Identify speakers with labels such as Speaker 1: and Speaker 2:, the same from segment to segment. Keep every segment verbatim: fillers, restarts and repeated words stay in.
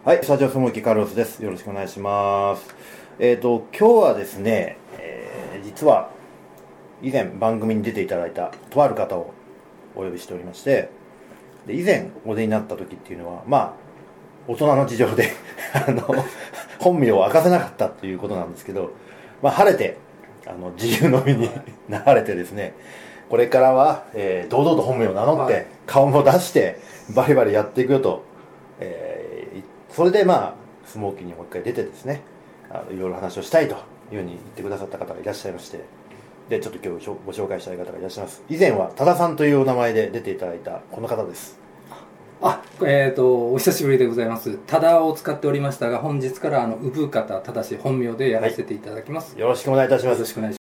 Speaker 1: はい、社長友木カルロスです。よろしくお願いします。えっと、今日はですね、えー、実は以前番組に出ていただいたとある方をお呼びしておりまして、で以前お出になった時っていうのは、まあ、大人の事情であの本名を明かせなかったということなんですけど、まあ、晴れてあの自由の身になられてですね、これからは、えー、堂々と本名を名乗って、はい、顔も出してバリバリやっていくよと、えーそれでまあスモーキーにもう一回出てですね、あのいろいろ話をしたいというふうに言ってくださった方がいらっしゃいまして、でちょっと今日ご紹介したい方がいらっしゃいます。以前は多田さんというお名前で出ていただいたこの方です。
Speaker 2: あ、えーとお久しぶりでございます。多田を使っておりましたが、本日からあの産方正本名でやらせていただきます、
Speaker 1: はい、よろしくお願いいたします。
Speaker 2: よろしくお願いします。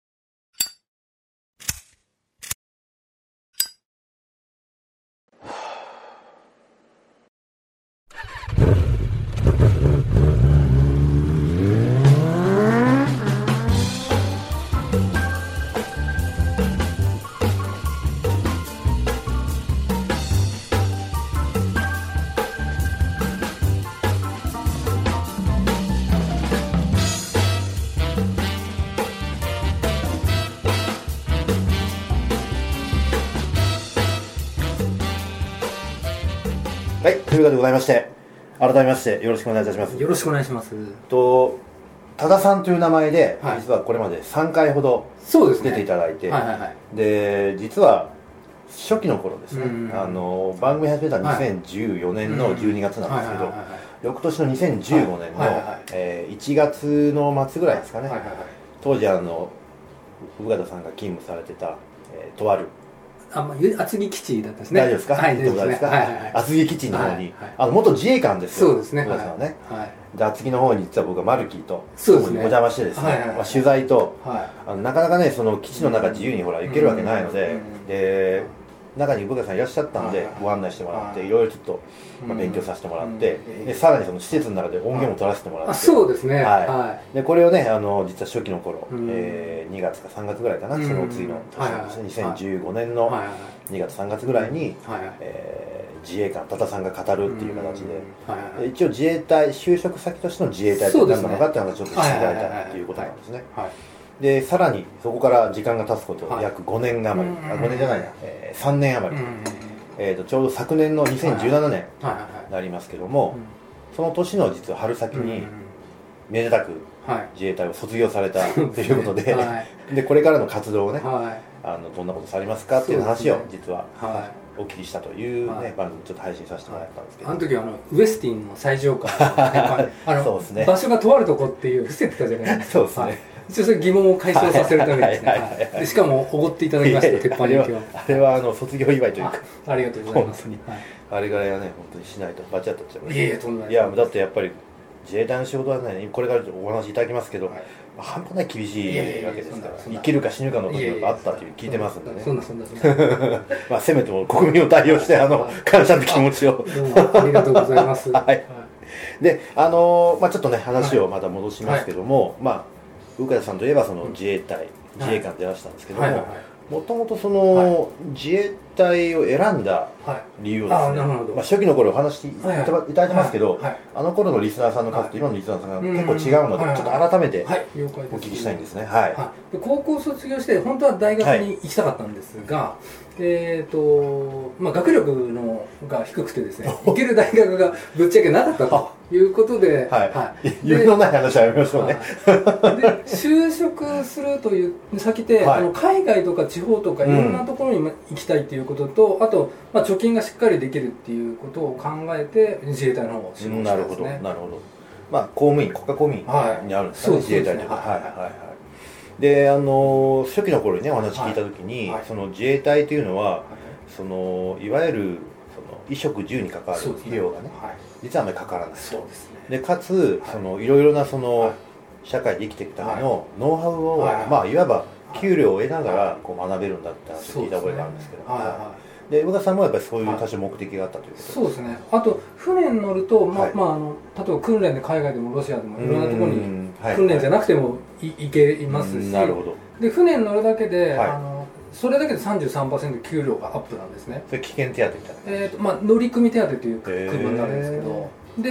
Speaker 1: はい、というわけでございまして、改めましてよろしくお願いいたします。
Speaker 2: よろしくお願いします。
Speaker 1: と多田さんという名前で、
Speaker 2: はい、
Speaker 1: 実はこれまでさんかいほど出ていただいて、
Speaker 2: はいはいはい、
Speaker 1: で実は初期の頃ですね、あの番組始めたにせんじゅうよねんのじゅうにがつなんですけど、翌年のにせんじゅうごねんの、はいはいはい、えー、いちがつの末ぐらいですかね、はいはいはい、当時あの産方さんが勤務されてた、えー、とある
Speaker 2: あ、まあ、厚木基地だったですね。
Speaker 1: 大丈夫ですか？はい、大丈夫ですか？厚木基地の方に、はいはい、あの元自衛官ですよ。
Speaker 2: そうですね。
Speaker 1: 産方さんはね。
Speaker 2: はい。
Speaker 1: で厚木の方に実は僕はマルキーと
Speaker 2: そうですね。
Speaker 1: お邪魔してですね、はいはいはい、まあ、取材と、はい、あのなかなかねその基地の中自由にほら行けるわけないので、で中に産方さんいらっしゃったのでご案内してもらって、いろいろちょっと、まあ、勉強させてもらって、でさらにその施設の中で音源も取らせてもらって、
Speaker 2: あ、そうですね。
Speaker 1: はい。はい、でこれをねあの実は初期の頃、えー、にがつかさんがつぐらいかな、その次の年のですね、にせんじゅうごねんのにがつさんがつぐらいに、えー、自衛官多田さんが語るっていう形で、はいはい、一応自衛隊就職先としての自衛隊って何なのかっていう話をちょっとしていただいたっていうことなんですね。でさらにそこから時間が経つこと、はい、約ごねん余り、あごねんじゃないな、えー、さんねん余り、えー、とちょうど昨年のにせんじゅうななねんになりますけども、その年の実は春先にめでたく自衛隊を卒業されたということで、はい、でこれからの活動をね、はい、あのどんなことされますかっていう話を実は、はい、お聞きしたという、ね、はい、番組ちょっと配信させてもらったんですけど、
Speaker 2: あの時はあのウエスティンの最上階あのそうです、ね、場所がとあるとこっていう伏せてたじゃないですか。
Speaker 1: そうですね、はい、
Speaker 2: 一応それ疑問を解消させるためにですね、でしかもおごっていただきました。鉄板焼きを
Speaker 1: あれはあの卒業祝いというか
Speaker 2: あ, ありがとうございます。
Speaker 1: 本当に、はい、あれぐらいはね本当にしないとバチ当たっちゃう。
Speaker 2: いやいやとんでもない。
Speaker 1: いやだってやっぱり自衛隊の仕事はねこれからお話いただきますけど、はい、半端ない厳しいわけですから生きるか死ぬかのことがあったという聞いてますんでね。
Speaker 2: そんなそんなそんな
Speaker 1: まあせめても国民を代表してあの感謝の気持ちを
Speaker 2: どうもありがとうございます。
Speaker 1: はい、であのー、まあちょっとね話をまた戻しますけども、はいはい、まあ産方さんといえばその自衛隊、うん、自衛官でいらしたんですけども、はいはいはい、もともとその、はい、自衛隊を選んだ理由をですね、はい、あ、まあ、初期の頃お話しいただいてますけど、はいはいはい、あの頃のリスナーさんの数と今のリスナーさんが結構違うので、はい、ちょっと改めてお聞きしたいんですね。はいはい
Speaker 2: はい、で高校卒業して本当は大学に行きたかったんですが、はい、えーとまあ、学力のが低くてですね行ける大学がぶっちゃけなかったということで、
Speaker 1: はいはい、夢のない話はやめましょうね。
Speaker 2: で就職するという先で、はい、あの海外とか地方とかいろんなところに行きたいということと、うん、あと、まあ、貯金がしっかりできるっていうことを考えて自衛隊の方を志望したんですね。
Speaker 1: なるほどなるほど。まあ公務員国家公務員にあるんですかね、はい、自衛隊というか。はいはいはい。であの初期の頃にねお話聞いた時に、はいはい、その自衛隊というのは、はい、そのいわゆるその衣食住に関わる費用がね、はい、実はあまりかからない。
Speaker 2: そうですね。
Speaker 1: でかつ、はい、そのいろいろなその、はい、社会で生きていくためのノウハウを、はい、まあいわば給料を得ながらこう学べるんだって話を聞いた覚えがあるんですけど、で産方さんもやっぱりそういう多少目的があったということですか。
Speaker 2: そうですね。あと船に乗ると、まあ、はい、まああの例えば訓練で海外でもロシアでもいろんなところに訓練じゃなくても行けますし、
Speaker 1: なるほど。
Speaker 2: で船に乗るだけで、はい、あのそれだけで さんじゅうさんパーセント 給料がアップなんですね。
Speaker 1: それ危険手当みたいな、
Speaker 2: えーとまあ、乗組手当という区分になるんですけど、で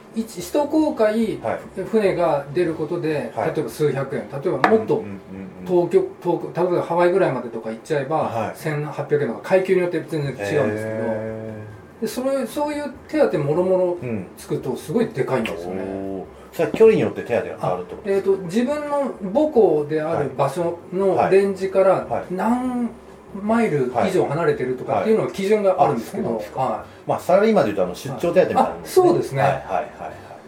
Speaker 2: 一一航海、はい、船が出ることで、はい、例えば数百円、例えばもっと東京、遠く、例えばハワイぐらいまでとか行っちゃえば、はい、せんはっぴゃくえんとか階級によって全然違うんですけど、でそれそういう手当もろもろつくとすごいでかいんですよね。
Speaker 1: うん、それは距離によって手当が変わるってことですか？
Speaker 2: えーと、自分の母校である場所のレンジから何マイル以上離れてるとかっていうのは基準があるんですけど、
Speaker 1: まあサラリーマンでいうとあの出張手当みたいなの
Speaker 2: ですね。そうですね。はいはいはい。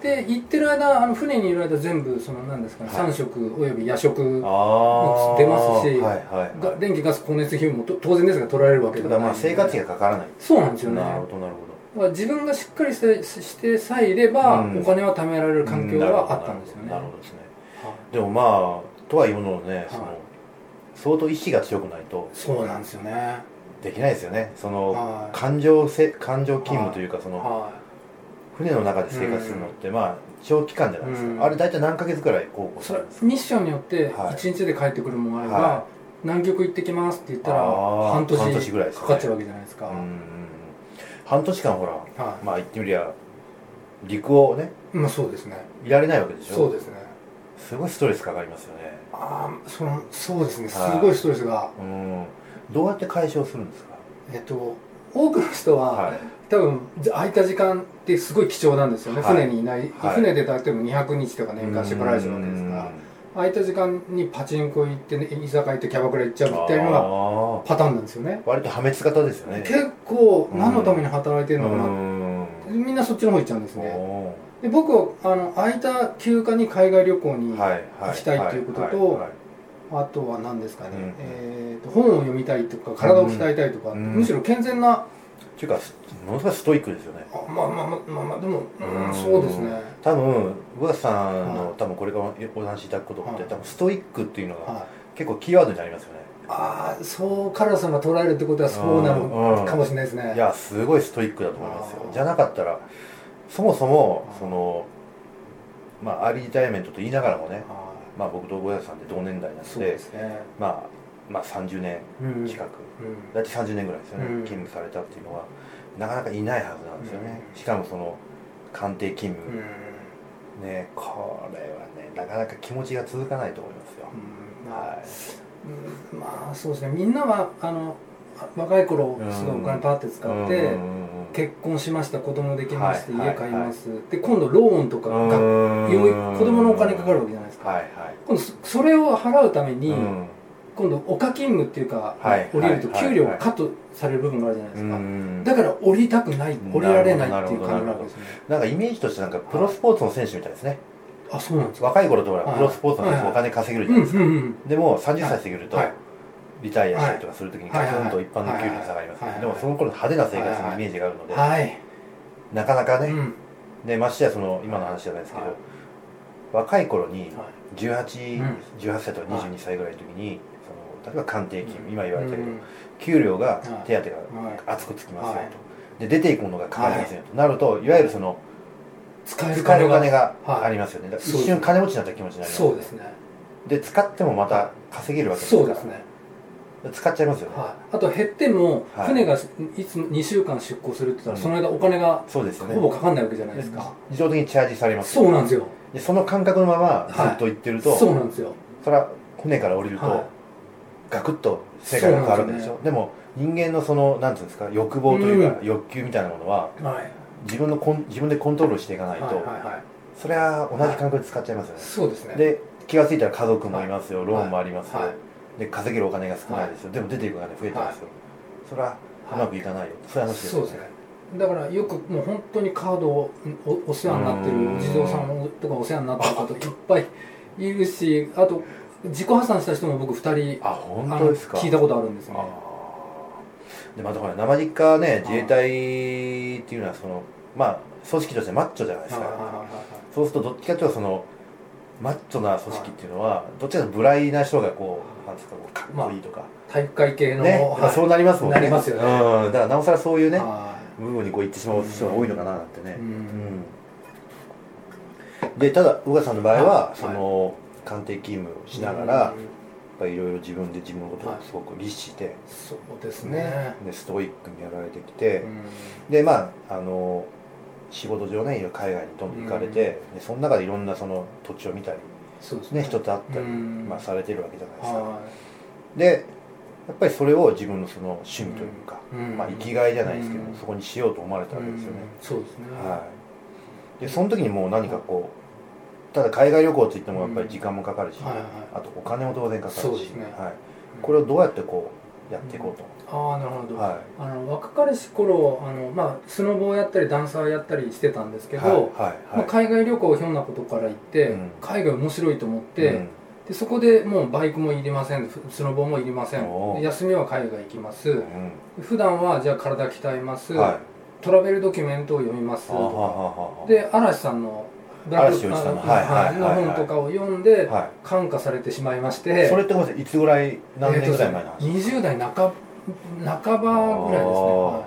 Speaker 2: で行ってる間、あの船にいる間全部その何ですかね、さん食および夜食も出ますし、電気ガス光熱費も当然ですが取られるわけではない。
Speaker 1: まあ生活費がかからない。
Speaker 2: そうなんですよね。
Speaker 1: なるほどなるほど。
Speaker 2: 自分がしっかりしてしてさえいれば、うん、お金は貯められる環境はあったんですよね。
Speaker 1: なるほどですね。はい、でもまあとはいうもののね、はい、その相当意志が強くないと
Speaker 2: そうなんですよね。
Speaker 1: できないですよね。その、はい、感情せ感情勤務というか、その、はい、船の中で生活するのって、うん、まあ長期間じゃないですか。うん、あれ大体何ヶ月くらいこう
Speaker 2: それミッションによっていちにちで帰ってくるものがあれば、はい、南極行ってきますって言ったら半年半年ぐらいかかっちゃうわけじゃないですか。うん、
Speaker 1: 半年間ほら、はい、まあ言ってみりゃ陸をね、
Speaker 2: まあそうですね、
Speaker 1: いられないわけでしょ。
Speaker 2: そうですね。
Speaker 1: すごいストレスかかりますよね。
Speaker 2: ああ、そのそうですね、すごいストレスが、はい、うん。
Speaker 1: どうやって解消するんですか？
Speaker 2: えっと多くの人は、はい、多分空いた時間ってすごい貴重なんですよね、はい、船にいない、はい、船で例えばにひゃくにちとか年間縛られちゃうわけですから、空いた時間にパチンコ行って、ね、居酒屋行ってキャバクラ行っちゃうみたいなのがパターンなんですよね。
Speaker 1: 割と破滅型ですよね。
Speaker 2: 結構何のために働いてるのかな、みんなそっちの方行っちゃうんですね。で僕はあの空いた休暇に海外旅行に行きたいということと、あとは何ですかね、うん、えーと本を読みたいとか体を鍛えたいとか、うん、むしろ健全な
Speaker 1: っていうかものすごいストイックですよね。
Speaker 2: あまあまあまあまあまあでも、うん、そうですね。
Speaker 1: 多分上田さんの、はい、多分これからお話しいただくことって、はい、多分ストイックっていうのが、はい、結構キーワードになりますよね。
Speaker 2: ああ、そうカラスが捉えるってことはそうなのかもしれないですね。
Speaker 1: いやすごいストイックだと思いますよ。じゃなかったらそもそもそのまあアーリーリタイアメントと言いながらもね、まあ僕と上田さんで同年代なの で, で、ね、まあまあさんじゅうねん近く、うんうん、大体さんじゅうねんぐらいですよね、うん、勤務されたっていうのはなかなかいないはずなんですよね、うん、しかもその官邸勤務、うん、ね、これはねなかなか気持ちが続かないと思いますよ、うん、はい、
Speaker 2: うん、まあそうですね。みんなはあの若い頃すごいお金パーって使って、うん、結婚しました、子供できました、はい、家買います、はい、で今度ローンとかが子供のお金かかるわけじゃないですか、はいはい、今度それを払うために、うん、今度丘勤務っていうか、はい、降りると給料がカットされる部分があるじゃないですか、はい、だから降りたくない、降りられないっていう感じなんですね。
Speaker 1: なんかイメージとしてなんかプロスポーツの選手みたいですね。
Speaker 2: あ、そうなんですか。
Speaker 1: 若い頃とはプロスポーツの選手お金稼げるじゃないですか。でもさんじゅっさい過ぎると、はい、リタイアしたりとかするときにガツンと一般の給料に下がりますけど、でもその頃派手な生活のイメージがあるので、はい、なかなかね、うん、でましてやその今の話じゃないですけど、はい、若い頃にじゅうはち、じゅうはっさいとかにじゅうにさいぐらいの時にその例えば官邸勤務、今言われたけど、給料が手当が厚くつきますよと、で出ていくものがかかりますよとなると、いわゆるその使えるお金がありますよね。一瞬金持ちになった気持ちになります。
Speaker 2: そうですね。
Speaker 1: で使ってもまた稼げるわけですから。
Speaker 2: そうですね。
Speaker 1: 使っちゃいますよね、
Speaker 2: はい、あと減っても船がいつにしゅうかん出港するって言ったら、その間お金がほぼかかんないわけじゃないですか。
Speaker 1: 自動的にチャージされます。
Speaker 2: そうなんですよ。
Speaker 1: でその感覚のままずっと行ってると、
Speaker 2: はい、そうなんですよ。
Speaker 1: それは船から降りると、はい、ガクッと世界が変わるわけでしょ。 で, でも人間のそのなんていうんですか、欲望というか、うん、欲求みたいなものは、はい、自分のコン自分でコントロールしていかないと、はいはいはい、それは同じ感覚で使っちゃいますよね、はい、
Speaker 2: そうですね。
Speaker 1: で気が付いたら家族もいますよ、はい、ローンもありますよ、はい、で稼げるお金が少ないですよ、はい、でも出ていくお金増えてますよ、はい、それはうまくいかないよ、はい、そういう話ですよね。そうですね。
Speaker 2: だからよくもう本当にカードを お, お世話になってるお地蔵さんとかお世話になってる方いっぱいいるし、あと自己破産した人も僕ふたり
Speaker 1: あ本当ですか
Speaker 2: 聞いたことあるんですね。
Speaker 1: でまたほら生実家ね、自衛隊っていうのはそのまあ組織としてマッチョじゃないですか。そうするとどっちかというとそのマッチョな組織っていうのはどっちかというと無頼な人がこうなんですか、かっこいいとか、まあ、
Speaker 2: 体育会系の、
Speaker 1: ね、はい、そうなりますもんね。
Speaker 2: なりますよね。
Speaker 1: うん、だからなおさらそういうね部分にこう行ってしまう人が多いのかななんてね。うん、でただ宇賀さんの場合は、はい、その官邸勤務をしながら、やっぱりいろいろ自分で自分のことをすごく律して、はい、
Speaker 2: そうですね。
Speaker 1: でストイックにやられてきて、でまああの仕事上ね海外にどんどん行かれて、でその中でいろんなその土地を見たり、
Speaker 2: そうですね、
Speaker 1: ね、人と会ったり、
Speaker 2: うん
Speaker 1: まあ、されてるわけじゃないですか、
Speaker 2: は
Speaker 1: でやっぱりそれを自分のその趣味というか、
Speaker 2: うん
Speaker 1: まあ、生きがいじゃないですけど、
Speaker 2: うん
Speaker 1: そこにしようと思われたわけですよね、
Speaker 2: うんそうですね、
Speaker 1: はい、でその時にもう何かこうただ海外旅行といってもやっぱり時間もかかるし、
Speaker 2: はいはい、
Speaker 1: あとお金も当然かかるし、
Speaker 2: そうですね、
Speaker 1: はい、これをどうやってこうやっていこうと、
Speaker 2: ああなるほど、
Speaker 1: はい、
Speaker 2: あの若かりし頃あの、まあ、スノボをやったりダンサーをやったりしてたんですけど、
Speaker 1: はいはいはい
Speaker 2: まあ、海外旅行ひょんなことから行って、うん、海外面白いと思って、うん、でそこでもうバイクもいりません、スノボもいりません、休みは海外行きます、うん、普段はじゃあ体鍛えます、はい、トラベルドキュメントを読みますとかで嵐さんのブラックの本とかを読んで感化されてしまいまして、
Speaker 1: それってごめんなさい、いつぐらい何年ぐらい前なんですか？
Speaker 2: にじゅう代半ば半ばぐらいですね、はい、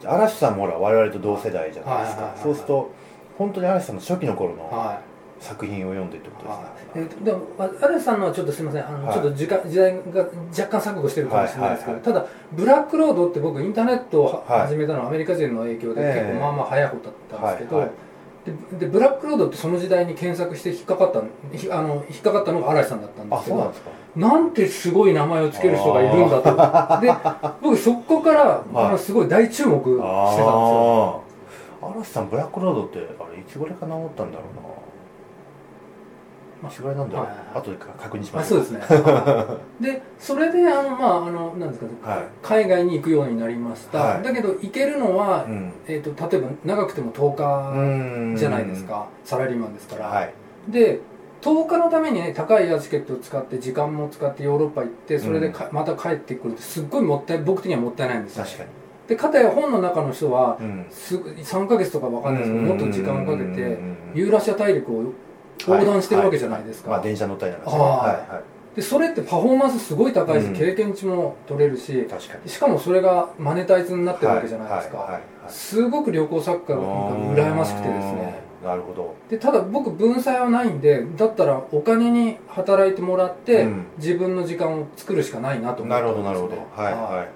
Speaker 1: 嵐さんもほら我々と同世代じゃないですか。そうすると本当に嵐さんの初期の頃の作品を読んでってことですね、
Speaker 2: はいはい、えー、でも嵐さんのはちょっとすみません、あの、はい、ちょっと時間時代が若干錯誤してるかもしれないですけど、はいはいはい、ただブラックロードって僕インターネットを始めたのはアメリカ人の影響で結構まあまあ早い方だったんですけど、はいはい、で, でブラックロードってその時代に検索して引っかかったあの引っかかったのが嵐さんだったんですけど、
Speaker 1: あ、そうなんですか。
Speaker 2: なんてすごい名前をつける人がいるんだと。で僕そこから、はい、あのすごい大注目してたんですよ。
Speaker 1: 嵐さんブラックロードってあれいつぐらいかな思ったんだろうな、いつぐらいなんだろう、はい、後で確認します。
Speaker 2: あ、そうですねでそれであのまああのなんですかね、はい、海外に行くようになりました、はい、だけど行けるのは、うん、えー、と例えば長くてもとおかじゃないですか、サラリーマンですから、はい、でとおかのためにね高いエアチケットを使って時間も使ってヨーロッパ行ってそれでか、うん、また帰ってくるってすっごいもったい僕的にはもったいないんですよ。
Speaker 1: 確かに。
Speaker 2: でかたや本の中の人は、うん、すさんかげつとかわかんないですけどもっと時間をかけてユーラシア大陸を横断してるわけじゃないですか、
Speaker 1: はいはい、まあ、電車乗ったりなんかして、ね、はいはい、
Speaker 2: でそれってパフォーマンスすごい高いし、うん、経験値も取れるし、確かにしかもそれがマネタイズになってるわけじゃないですか、はいはいはいはい、すごく旅行作家が羨ましくてですね。
Speaker 1: なるほど。で
Speaker 2: ただ僕文才はないんで、だったらお金に働いてもらって、うん、自分の時間を作るしかないなと思ったんですね。
Speaker 1: なるほどなるほど、はいはい、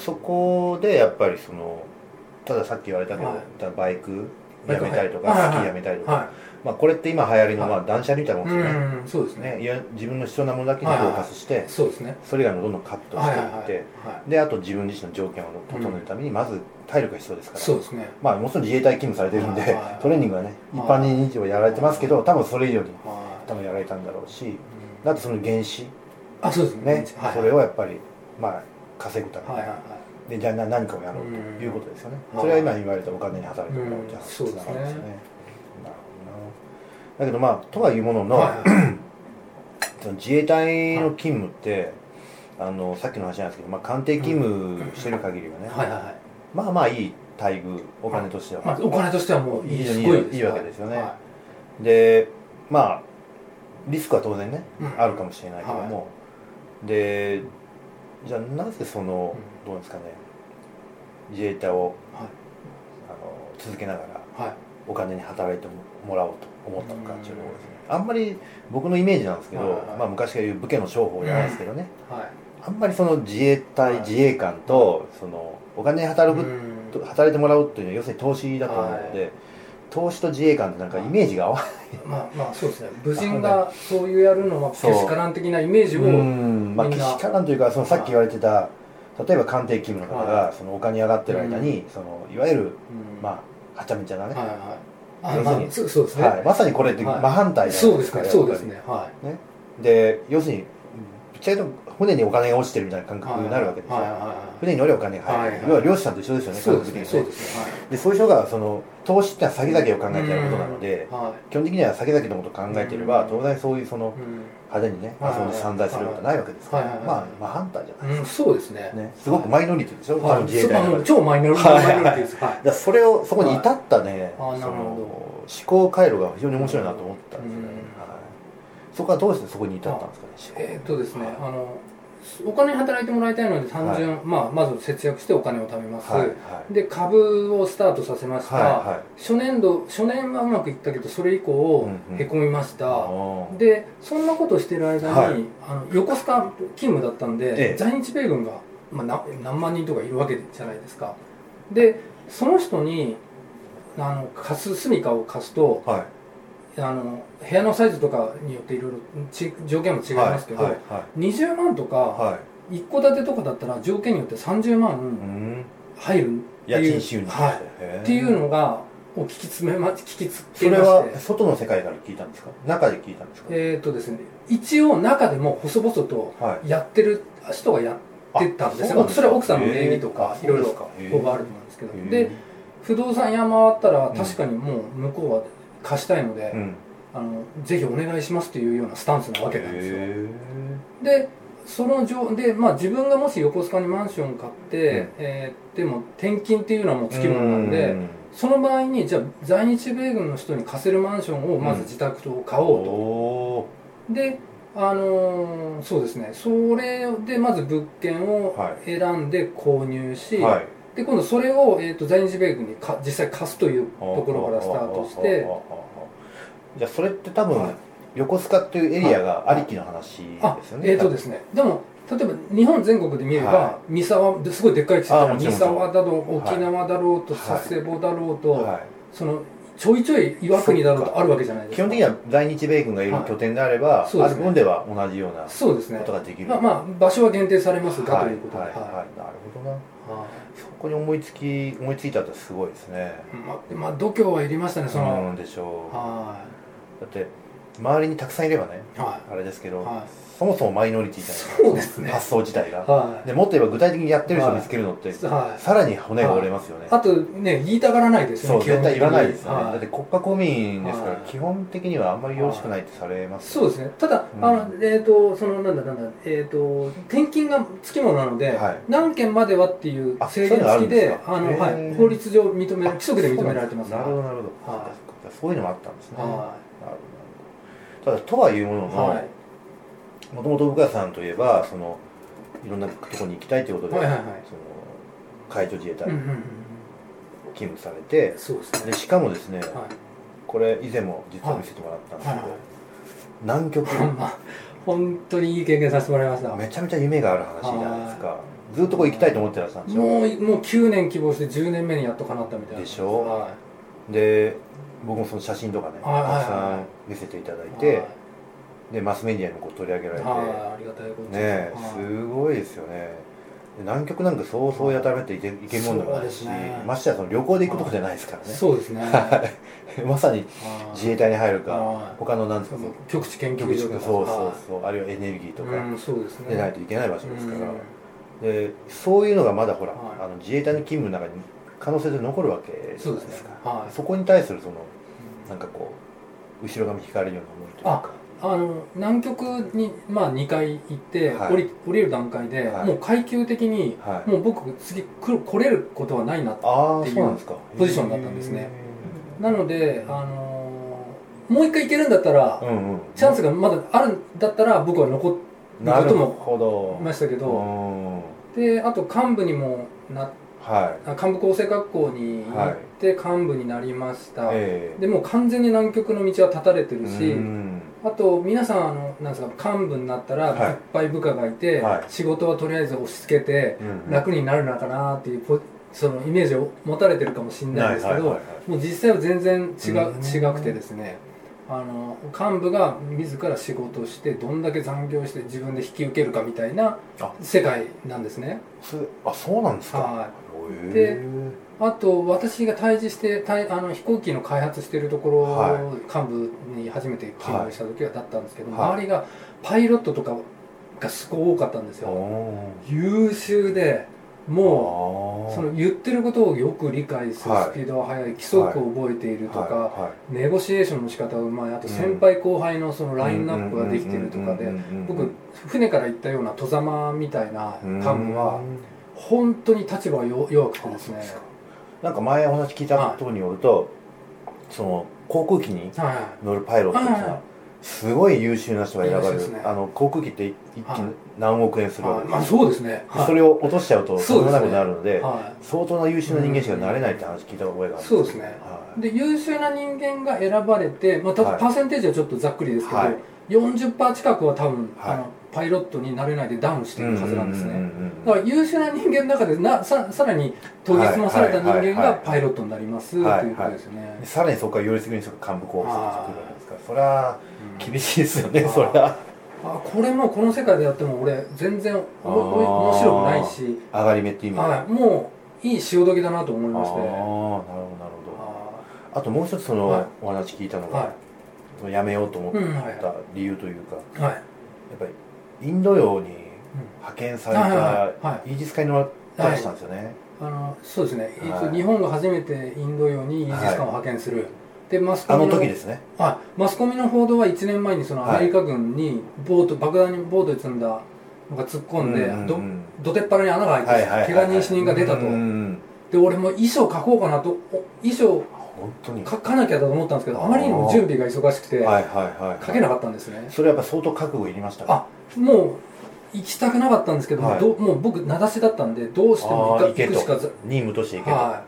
Speaker 1: そこでやっぱりそのたださっき言われたけど、はい、バイクやめたりとか、はい、スキーやめたりとか、はい、まあ、これって今流行りの、まあ、断捨離みたいなもんですよね、うん、そうですね。いや自分の必要なものだけにフォーカスして、はいはい、そうですね、それ以外のどんどんカットしていって、はいはいはいはい、であと自分自身の条件を整えるためにまず体力が必要ですから、そうですね、まあ、もちろん自衛隊勤務されてるんで、はいはいはい、トレーニングはね一般人以上やられてますけど、多分それ以上に多分やられたんだろうし、あとその原資、あ、そうですね、ね、はいはい、それをやっぱり、まあ、稼ぐために、はいはいはい、でじゃあ何かをやろうということですよね、それは今言われたお金に働いてもらうって話ですね。だけどまあとはいうものの、はいはい、その自衛隊の勤務って、はい、あのさっきの話なんですけど、まあ、官邸勤務してる限りはね、はいはいはい、まあまあいい待遇、お金としては、まあ、お金としてはもういい、すごいいいわけですよね、はい、でまあリスクは当然ね、うん、あるかもしれないけども、はい、でじゃあなぜその、うん、どうですかね、自衛隊を、はい、あの続けながら、はい、お金に働いてもらおうと思ったのかっていうところですね。あんまり僕のイメージなんですけど、はいはい、まあ、昔から言う武家の商法じゃないですけどね、うん、はい、あんまりその自衛隊、はい、自衛官とそのお金に働く、うん、働いてもらうというのは要するに投資だと思うので、はい、投資と自衛官ってなんかイメージが合わない、まあまあそうですね、武人がそういうやるのはけしからん的なイメージをみんな、まあ、けしからんというか、そのさっき言われてた、はい、例えば官邸勤務の方が、はい、そのお金上がってる間に、うん、そのいわゆる、うん、まあはちゃめちゃなね、はいはい、要するに、そうですね、はい、まさにこれって真反対じゃないですか、そうですね、はい、ね、で要するにぶっちゃけと船にお金が落ちてるみたいな感覚になるわけですよ。船に乗りお金が入る、はいはい、要は漁師さんと一緒ですよね、感覚的にね。そうですね、はい、でそういう人がその投資ってのは先々を考えてやることなので、はい、基本的には先々のことを考えていれば、当然そういうその派手にね、遊んで散財することはないわけですから、まあ真反対じゃないですか、うん、そうです ね, ねすごくマイノリティでしょ、はい、自衛隊の超マイノリティです、はい、だそれをそこに至ったね、はい、その思考回路が非常に面白いなと思ったんですよね、はい、そこはどうしてそこに至ったんですかね。えー、っとですね、あのお金に働いてもらいたいので単純、はい、まあ、まず節約してお金を貯めます、はいはい、で株をスタートさせました、はいはい、初年度初年はうまくいったけどそれ以降へこみました、うんうん、でそんなことしてる間に、はい、あの横須賀勤務だったんで、ええ、在日米軍が、まあ、何万人とかいるわけじゃないですか。でその人に
Speaker 2: あの貸す住処を貸すと、
Speaker 1: はい、
Speaker 2: あの部屋のサイズとかによっていろいろち条件も違いますけど、はいはいはい、にじゅうまんとか、はい、一戸建てとかだったら条件によってさんじゅうまん入るっていう、
Speaker 1: 家賃収入、
Speaker 2: はい、っていうのがを聞き詰めま聞きつけ
Speaker 1: まして、それは外の世界から聞いたんですか、中で聞いたんですか。
Speaker 2: えーっとですね、一応中でも細々とやってる人がやってたんですよ、はい、それは奥さんの名義とかいろいろ方があると思うんですけど、で不動産屋回ったら確かにもう向こうは貸したいので、うん、あのぜひお願いしますというようなスタンスなわけなんですよ。でその上で、まあ、自分がもし横須賀にマンションを買って、うん、えー、でも転勤っていうのはもうつきものなんで、その場合にじゃあ在日米軍の人に貸せるマンションをまず自宅を買おうと、うん、であのー、そうですね、それでまず物件を選んで購入し、はい、で今度それを、えー、と在日米軍にか実際貸すというところからスタートして、
Speaker 1: じゃあそれって多分、はい、横須賀っていうエリアがありきの話ですよね。
Speaker 2: あ、えーとですね、でも例えば日本全国で見れば、はい、三沢すごいでっかい地域三沢だろう沖縄だろうと、はい、佐世保だろうと、はい、そのちょいちょい岩国だろうとあるわけじゃないですか。
Speaker 1: 基本的には在日米軍がいる拠点であれば、はい、ある分では同じようなことができる。
Speaker 2: まあ、まあ場所は限定されますが、はい、ということで、はいはいはい、
Speaker 1: なるほどな、はい、そこに思いつき思いついたってすごいですね。
Speaker 2: まあ、まあ、度胸はいりましたね、その。
Speaker 1: うんでしょう。
Speaker 2: はい、
Speaker 1: だって周りにたくさんいればね、はい、あれですけど、はい、そもそもマイノリティじゃないですか。
Speaker 2: そうですね、
Speaker 1: 発想自体が、
Speaker 2: はい、
Speaker 1: でもっと言えば具体的にやってる人を見つけるのって、はい、さらに骨が折れますよね、
Speaker 2: はい、あとね言いたがらないですよね。
Speaker 1: そう絶対言わないですよね、はい、だって国家公民ですから、はい、基本的にはあんまりよろしくないってされます、
Speaker 2: ね、はい、そうですね。ただ、うん、あのえっ、ー、とそのなんだなんだえっ、ー、と転勤がつきものなので、はい、何件まではっていう制限付きで、あの、はい、法律上認め規則で認められてます。
Speaker 1: なるほどなるほど、はい、そういうのもあったんですね、はい、なるほど。ただとはいうものの、はい、もともと深谷さんといえばそのいろんなところに行きたいということで、はいはいはい、その海上自衛隊に勤務されて、
Speaker 2: そうですね、
Speaker 1: でしかもですね、はい、これ以前も実は見せてもらったんですけど、はいはいはい、南極
Speaker 2: 本当にいい経験させてもらいました。
Speaker 1: めちゃめちゃ夢がある話じゃないですか。ずっとこう行きたいと思ってらっしゃったんでしょ。
Speaker 2: もうもうきゅうねん希望してじゅうねんめにやっと叶ったみたいな
Speaker 1: でしょ、はい、で僕もその写真とかね、はいはいはい、たくさん見せていただいて、はい、でマスメディアにもこう取り上げられて、
Speaker 2: ありがたいこと
Speaker 1: ね、すごいですよね。南極なんかそうそうやたらめって行けるもんでもないし、ね、ましてやその旅行で行くとこじゃないですからね。
Speaker 2: そうですね
Speaker 1: まさに自衛隊に入るか他のなんですか
Speaker 2: 極地研究所とか、
Speaker 1: そうそうそう、あるいはエネルギーとかでないといけない場所ですから、
Speaker 2: うん、
Speaker 1: でそういうのがまだほら、はい、あの自衛隊の勤務の中に可能性で残るわけじゃないですか。そうですね、はい、そこに対するそのなんかこう後ろ髪引かれるようなものというか、
Speaker 2: あの南極に、まあ、にかい行って、はい、降り降りる段階で、はい、もう階級的に、はい、もう僕次来来れることはないなっていうポジションだったんですね。なので、あのー、もう一回行けるんだったら、うんうん、チャンスがまだあるんだったら僕は残ることもいましたけど、であと幹部にもなって、はい、幹部構成学校に行って幹部になりました、はいえー、でもう完全に南極の道は断たれてるし、あと皆さんあのなんですか幹部になったらいっぱい部下がいて、はい、仕事はとりあえず押し付けて楽になるのかなっていうそのイメージを持たれてるかもしれないんですけど、もう実際は全然違う違くてですね、あの幹部が自ら仕事をしてどんだけ残業して自分で引き受けるかみたいな世界なんですね。
Speaker 1: あ、そうなんですか。
Speaker 2: はい、であと私が対峙して対あの飛行機の開発しているところ、はい、幹部に初めて勤務した時はだったんですけど、はい、周りがパイロットとかがすごい多かったんですよ。優秀でもうその言ってることをよく理解するスピードが速い、規則を覚えているとか、はいはいはい、ネゴシエーションの仕方がうまい、あと先輩後輩のそのラインナップができているとかで、僕船から行ったような戸ざまみたいな幹部は本当に立場が弱くてですね、
Speaker 1: なんか前お話聞いたことによると、はい、その航空機に乗るパイロットっていうのはすごい優秀な人が選ばれる、
Speaker 2: ね、
Speaker 1: あの航空機って一気に何億円するわけです、
Speaker 2: まあ、そうですね、
Speaker 1: それを落としちゃうととんでもなくなるので、
Speaker 2: ねはい、
Speaker 1: 相当な優秀な人間しかなれないって話聞いた覚えがあるんです。
Speaker 2: そうですね、はい、で優秀な人間が選ばれて、まあ、たパーセンテージはちょっとざっくりですけど、はい、よんじゅっパーセント 近くは多分、はい、あのパイロットになれないでダウンしているはずなんですね。だから優秀な人間の中でな さ, さらに研ぎ澄まされた人間がパイロットになりますということですよね、はいはいはい、
Speaker 1: さらにそこからよりすぐりの人が幹部候補生してくるわけですから、それは厳しいですよね、うん、それは
Speaker 2: あこれもこの世界でやっても俺全然おも面白くないし、
Speaker 1: 上がり目っていう意味で、
Speaker 2: はい、もういい潮時だなと思いまして。ああなるほどなるほ
Speaker 1: ど。あともう一つその、はい、お話聞いたのが、はい、辞めようと思った理由というか、はい、やっぱりインド洋に派遣されたイージス艦に乗らしたんですよね。
Speaker 2: あのそうですね、はい、日本が初めてインド洋にイージス艦を派遣する、はい、でマスコミの
Speaker 1: あの時ですね、
Speaker 2: あマスコミの報道はいちねんまえにそのアメリカ軍にボート、爆弾にボートに積んだのが突っ込んで、うんうんうん、どてっぱらに穴が開いて、怪我人死人が出たと、うんうん、で俺も遺書を書こうかなと、遺書
Speaker 1: 本当に
Speaker 2: 書かなきゃと思ったんですけど、あまりにも準備が忙しくて書けなかったんですね。
Speaker 1: それやっぱ相当覚悟いりましたか？
Speaker 2: あもう行きたくなかったんですけど、はい、どもう僕名指しだったんでどうしても行くしか
Speaker 1: 任務として行けと、はい、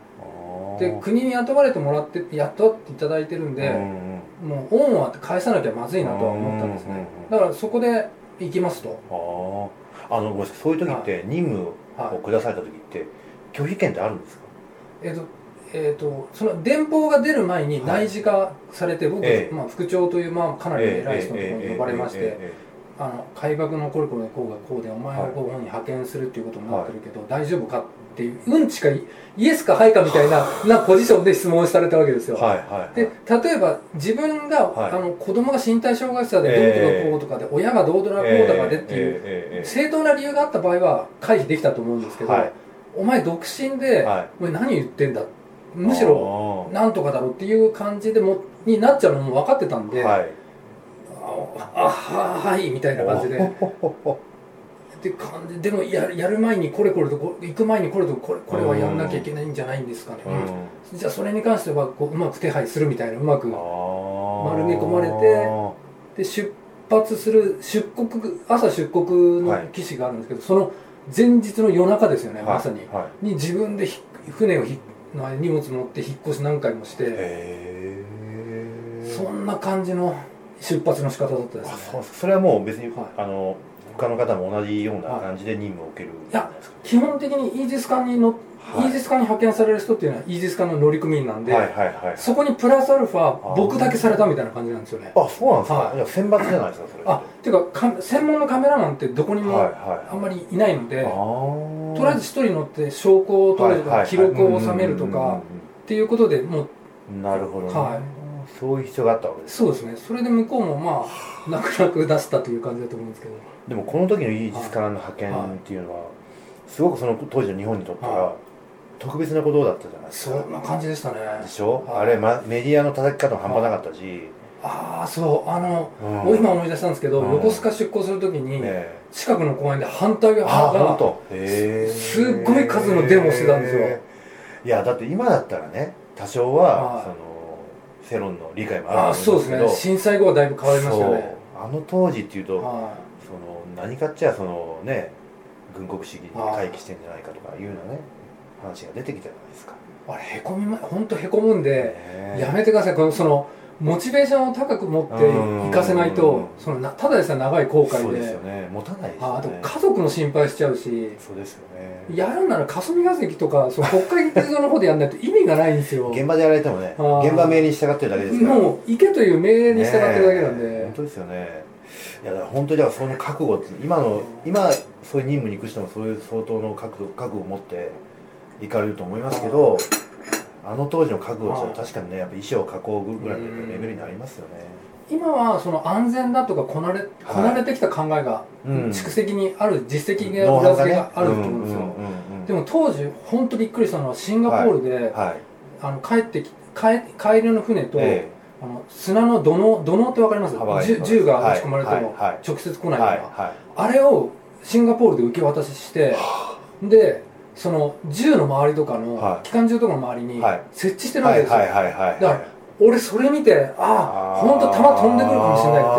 Speaker 2: で国に雇われてもらって雇っていただいてるんで、うんうん、もう恩は返さなきゃまずいなとは思ったんですね。だからそこで行きますと。
Speaker 1: ああのごめんなさい、そういう時って任務を下された時って拒否権ってあるんですか？
Speaker 2: えっとえー、とその電報が出る前に内示がされて、はい、僕、えーまあ、副長という、まあ、かなり偉い人のところに呼ばれまして、あの海爆のこれこれこうがこうでお前をこういうふうに派遣するっていうことになってるけど、はい、大丈夫かっていううんちかイエスかはいかみたいななポジションで質問されたわけですよ。はいはいはい、で例えば自分が、はい、あの子供が身体障害者でどうとかこうとかで、えー、親がどうとかこうとかでっていう、えーえー、正当な理由があった場合は回避できたと思うんですけど、はい、お前独身で、はい、お前何言ってんだってむしろなんとかだろうっていう感じでもになっちゃうのも分かってたんで、はい、あははいみたいな感じでで感じでも や, やる前にこれこれとこ行く前にこれとこれこれはやんなきゃいけないんじゃないんですかね、うん、じゃあそれに関してはこううまく手配するみたいな、うまく丸め込まれて、で出発する出国朝出国の機種があるんですけど、はい、その前日の夜中ですよね、はい、まさに、はい、に自分で船を引っの荷物持って引っ越し何回もして、へそんな感じの出発の仕方だったですね。
Speaker 1: あ そ, それはもう別に、はい、あの他の方も同じような感じで任務を受ける、はい、
Speaker 2: いや基本的にイージス艦に乗っはい、イージス艦に派遣される人っていうのはイージス艦の乗組員なんで、はいはいはい、そこにプラスアルファ僕だけされたみたいな感じなんですよね。
Speaker 1: あ、そうなんですか、はい、いや選抜じゃないですかそれ。
Speaker 2: あっていうかか専門のカメラマンってどこにもあんまりいないので、はいはい、とりあえず一人乗って証拠を取るとか、はいはいはい、記録を収めるとかっていうことでもう
Speaker 1: なるほどね、はい、そういう必要があったわけです。
Speaker 2: そうですね。それで向こうもまあ泣く泣く出したという感じだと思うんですけど、
Speaker 1: でもこの時のイージス艦の派遣っていうのはすごくその当時の日本にとっては特別なことだったじゃないですか。
Speaker 2: そんな感じでしたね。
Speaker 1: でしょ、はい、あれ、ま、メディアの叩き方も半端なかったし、
Speaker 2: ああそうあの、うん、今思い出したんですけど、うん、横須賀出港するときに、ね、近くの公園で反対側がすっごい数のデモしてたんですよ。
Speaker 1: いやだって今だったらね多少はその世論の理解もあると思うんですけど、
Speaker 2: あそうですね、震災後はだいぶ変わりましたよね。
Speaker 1: あの当時っていうと、その何かっちゃそのね軍国主義に回帰してんじゃないかとかいうようなね話が出てきたじゃないですか。
Speaker 2: あれへこみま本当へこむんで、やめてください。このそのモチベーションを高く持っていかせないと、そのなただでさえ長い後悔で、
Speaker 1: そうですよね、持たないですよね。
Speaker 2: あと家族の心配しちゃうし、
Speaker 1: そうですよね。
Speaker 2: やるなら霞ヶ関とかその国会議事堂の方でやんないと意味がないんですよ。
Speaker 1: 現場でやられてもね、現場命令に従ってるだけですから。
Speaker 2: もう行けという命令に従ってるだけなんで。
Speaker 1: 本当ですよね。いやだから本当にだからその覚悟って今の今そういう任務に行く人もそういう相当の覚悟覚悟を持って行かれると思いますけど、あの当時の覚悟って確かにねやっぱ石を加工ぐらいのレベルになりますよね。
Speaker 2: 今はその安全だとかこなれ、こなれてきた考えが蓄積にある、実績が裏付けがあると思うんですよ。でも当時本当びっくりしたのはシンガポールで、はいはい、あの帰ってき帰帰りの船と、えー、あの砂の土の土のって分かります？銃が撃ち込まれても直接来ないような、はいはい、あれをシンガポールで受け渡ししてでその銃の周りとかの、はい、機関銃とかの周りに設置してるわけですよ。だから俺それ見てああ本当弾飛んでくるかもしれないって。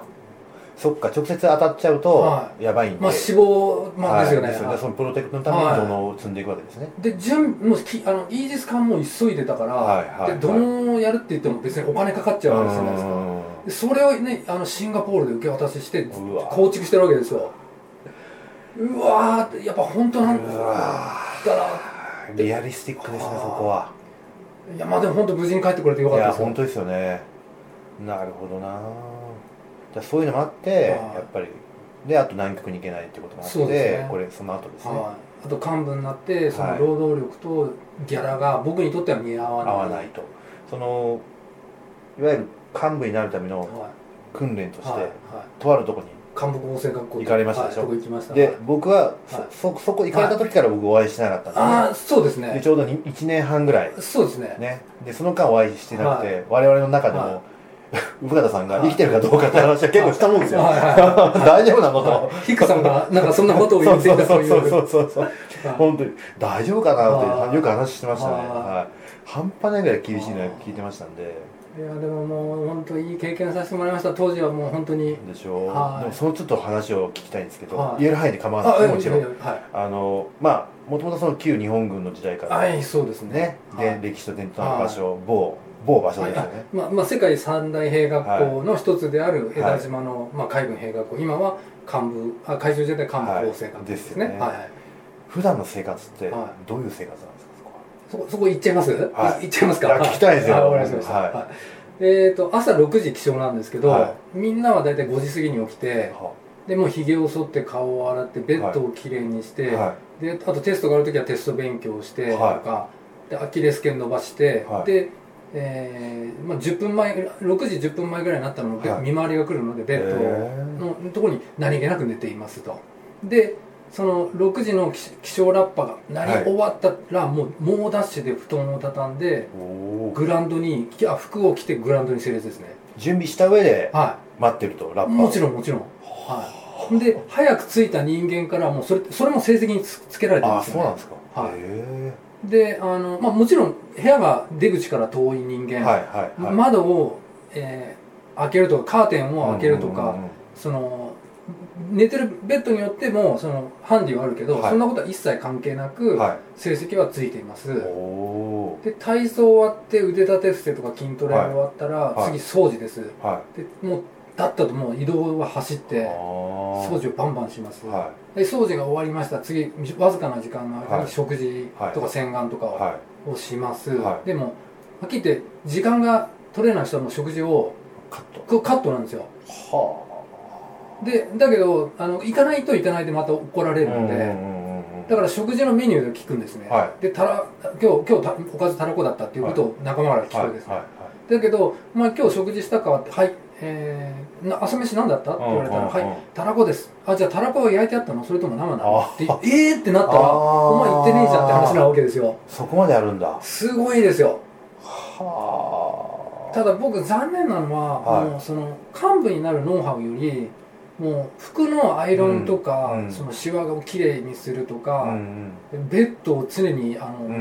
Speaker 1: そっか、直接当たっちゃうとやばいんで、
Speaker 2: まあ死亡、まあ、ですよね、
Speaker 1: はい、そのプロテクトのために土のを積んでいくわけですね。
Speaker 2: で準もうきあのイージス艦も急いでたから、はいはいはい、で土のをやるって言っても別にお金かかっちゃうわけじゃないですか。でそれをねあのシンガポールで受け渡しして構築してるわけですよ。うわーやっぱ本当なんだな
Speaker 1: リアリスティックですね、そこは。
Speaker 2: いやまあでも本当無事に帰ってくれてよかったですよ。
Speaker 1: いや本当ですよね。なるほどな。じゃそういうのもあってやっぱりで、あと南極に行けないっていうこともあって、ね、これその後ですね。
Speaker 2: あと幹部になってその労働力とギャラが僕にとっては見合わない、
Speaker 1: 合わないと。そのいわゆる幹部になるための訓練として、はいはい、とあるところに
Speaker 2: 幹部養成学校
Speaker 1: 行かれましたでしょ。
Speaker 2: はい、行きました。
Speaker 1: で僕は そ,、はい、そ, そこ行かれた時から僕お会いしてなかったんですね。
Speaker 2: ああそうですね。
Speaker 1: でちょうどいちねんはんぐらい、
Speaker 2: そうですね。
Speaker 1: ねでその間お会いしてなくて、はい、我々の中でも、はい生方さんが生きてるかどうかって話は結構したもんですよ。大丈夫なのと。
Speaker 2: ヒックさんがなんかそんなことを言っていたという。
Speaker 1: そうそうそうそう。本当に大丈夫かなってよく話してましたね。はい。半端ないぐらい厳しいの聞いてましたんで。
Speaker 2: いやでももう本当いい経験させてもらいました。当時はもう本当に。
Speaker 1: でしょう。でもそのちょっと話を聞きたいんですけど、言える範囲で構わないですねもちろん。あのまあもともとその旧日本軍の時代から。
Speaker 2: はいそうですね。
Speaker 1: で歴史と伝統の場所某某場所ですよね。
Speaker 2: まあまあ、世界三大兵学校の一つである江田島の、はいまあ、海軍兵学校、今は幹部あ海上自衛隊幹部養成学校ですね。はい、はい、
Speaker 1: 普段の生活ってどういう生活なんですか、
Speaker 2: そこそこ行っちゃいます、はい、行っちゃいますか。
Speaker 1: 聞きたいですよ。
Speaker 2: わかりました。はいはい、えーと朝ろくじ起床なんですけど、はい、みんなは大体ごじ過ぎに起きて、はでもうひげを剃って顔を洗ってベッドをきれいにして、はい、であとテストがある時はテスト勉強してとか、はい、でアキレス腱伸ばして、はい、でえーまあ、じゅっぷんまえろくじじゅっぷんまえぐらいになったので、はい、見回りが来るのでベッドのところに何気なく寝ていますと。でそのろくじの起床ラッパが鳴り終わったら、はい、もう猛ダッシュで布団を畳んでグラウンドにあ服を着てグラウンドにするやつですね。
Speaker 1: 準備した上で待ってると、はい、ラッパ
Speaker 2: もちろんもちろん、はい、で早く着いた人間からもうそれそれも成績に つ, つけられてるんですよね。
Speaker 1: あそうなんですか。
Speaker 2: はい、へーであの、まあ、もちろん部屋が出口から遠い人間、はいはいはい、窓を、えー、開けるとかカーテンを開けるとか、うんうんうん、その寝てるベッドによってもそのハンディはあるけど、はい、そんなことは一切関係なく、はい、成績はついています。で体操終わって腕立て伏せとか筋トレ終わったら、はい、次掃除です、はい、でもうだったともう移動は走って掃除をバンバンします、はい、で掃除が終わりました。次わずかな時間の間に食事とか洗顔とかをはい、をします、はい、でもはっきり言って時間が取れない人はもう食事をカットカットなんですよ。はあ、でだけどあの行かないと行かないでまた怒られるので、だから食事のメニューで聞くんですね、はい、でたら今日今日おかずたらこだったっていうことを仲間から聞くんですね、はいはいはいはい、だけど、まあ、今日食事したかってはいえー、朝飯何だったって言われたら「はいたらこです」「あじゃあたらこは焼いてあったのそれとも生なの?」って「えー!」ってなったら「お前言ってねえじゃん」って話なわけですよ。
Speaker 1: そこまであるんだ。
Speaker 2: すごいですよ。はあ。ただ僕残念なのは、はい、もうその幹部になるノウハウよりもう服のアイロンとか、うん、そのシワをきれいにするとか、うん、ベッドを常にあの、うん、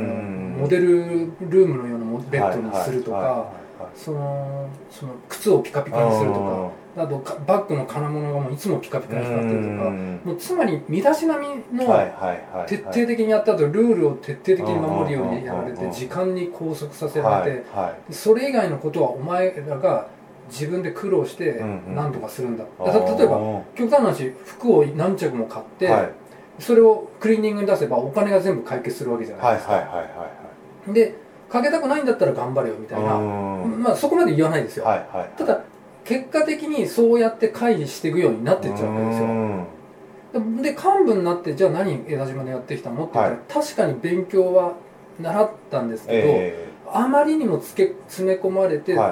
Speaker 2: モデルルームのようなベッドにするとか、はいはいはいそのその靴をピカピカにするとか、あとバッグの金物がもういつもピカピカに光ってるとか、もうつまり身だしなみの徹底的にやったとルールを徹底的に守るようにやられて時間に拘束させられて、それ以外のことはお前らが自分で苦労して何とかするんだ。例えば極端な話服を何着も買ってそれをクリーニングに出せばお金が全部解決するわけじゃないですか。でかけたくないんだったら頑張れよみたいな、まあそこまで言わないですよ、はいはいはい、ただ結果的にそうやって回避していくようになっていっちゃうわけですよ。で幹部になってじゃあ何江田島でやってきたのって言ったら、はい、確かに勉強は習ったんですけど、えー、あまりにもつけ詰め込まれて、はい、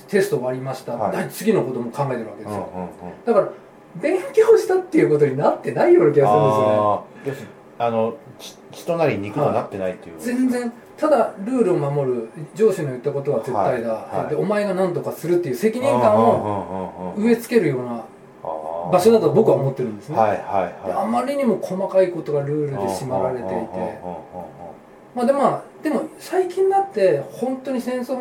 Speaker 2: テスト終わりました、はい、次のことも考えてるわけですよ、うんうんうん、だから勉強したっていうことになってないような気がするんですよね。
Speaker 1: あの血となり肉となってないっていう、
Speaker 2: はい、全然ただルールを守る上司の言ったことは絶対だ、はいはい、でお前が何とかするっていう責任感を植え付けるような場所だと僕は思ってるんですね、はいはいはい、であまりにも細かいことがルールで縛られていて、まあでも、まあ、でも最近になって本当に戦争になっ